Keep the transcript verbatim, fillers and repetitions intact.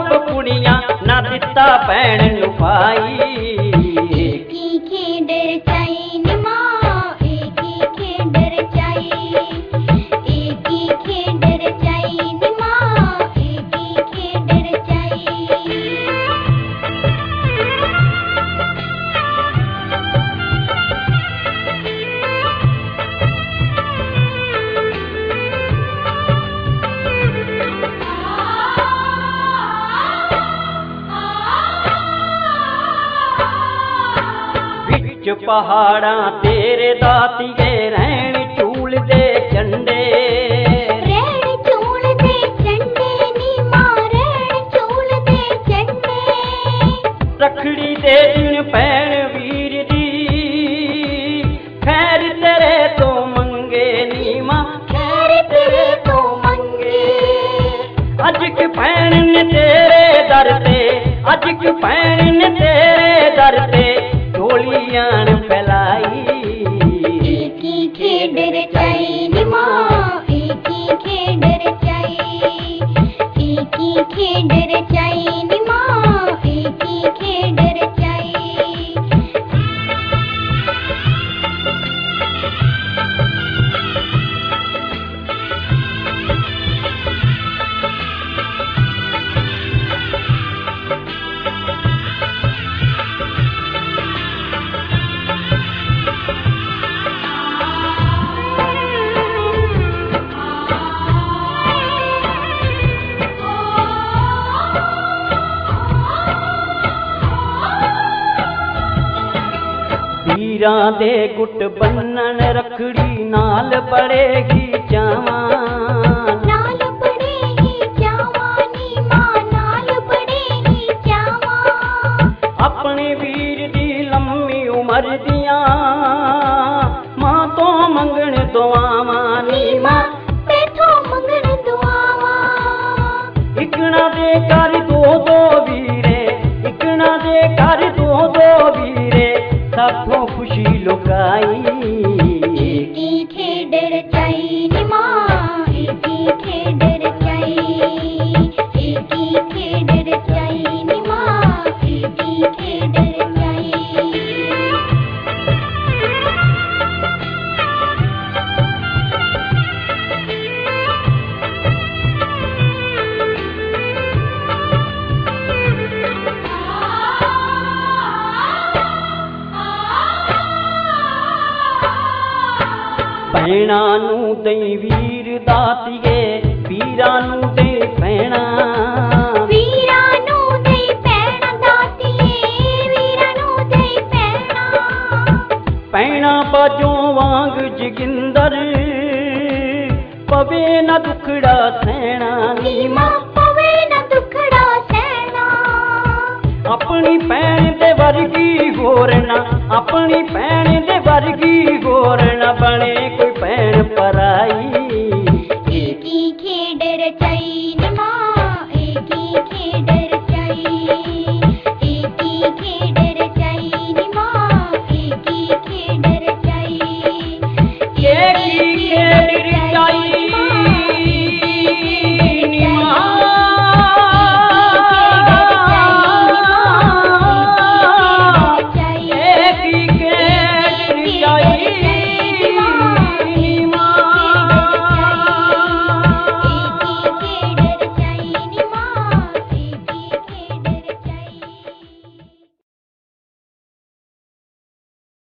सब कुड़ियां ना दिता भैन नू पाई। एकी खेड रचाई नी मां एकी खेड रचाई, एकी खेड रचाई नी मां एकी खेड रचाई। विच पहाड़ां तेरे दातिए रैण चूल दे झंडे, रैण चूल दे झंडे नी मां रैण चूल दे झंडे। रखड़ी दे दिन भैन वीर दी खैर तेरे तो मंगे नी मां खैर तेरे तो मंगे। अज की भैन ने तेरे दर ते, अज की भैन ने तेरे दर ते ढोलियां फैलाई। एकी खेड रचाई नी मां एकी खेड रचाई, एकी खेड रचाई नी मां एकी खेड रचाई। वीरां दे गुट बन्नन रखड़ी नाल पड़ेगी जावां, नाल पड़ेगी जावां नी मां नाल पड़ेगी जावां। अपने वीर दी लम्मी उमर दियां मां तो मंगण दुआवां नी मां तेथों मंगण दुआवां। इकना दे कर दो दो वीरे, इकना दे कर दो दो वीरे साथों खुशी लुकाई। एकी खेड रचाई नी मां एकी खेड रचाई, एकी खेड रचाई नी मां एकी खेड रचाई। भैणा नू दई वीर दातिए वीरां नू दई भैणा, वीरां नू दई भैणा दातिए वीरां नू दई भैणा। भैणा बाजों वांग जोगिंदर पवे न दुखड़ा सहना नी मां पवे न दुखड़ा सहना। अपनी भैन दे वर्गी होर ना, अपनी भैन दे